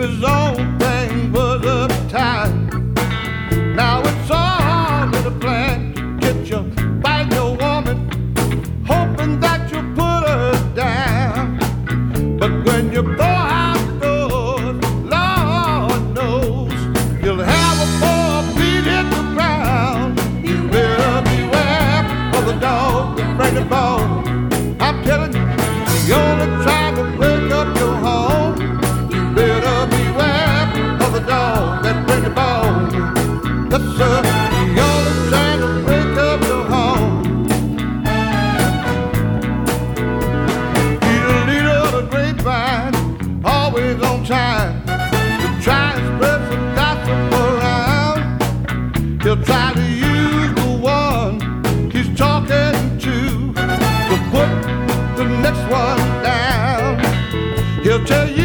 his own thing was uptight. Now it's all in a plan to get you by your woman, hoping that you'll put her down. But when you go outdoors, Lord knows you'll have a poor feet hit the ground. You better beware of the dog that bring the bone. I'm telling you, the only trying to break up your home. You better beware of the dog that bring the bone. Yes, sir, the only trying to break up your home. He's the leader of the grapevine, always on time to try and spread some gossip around. He'll try to use the one he's talking to put the next one down. He'll tell you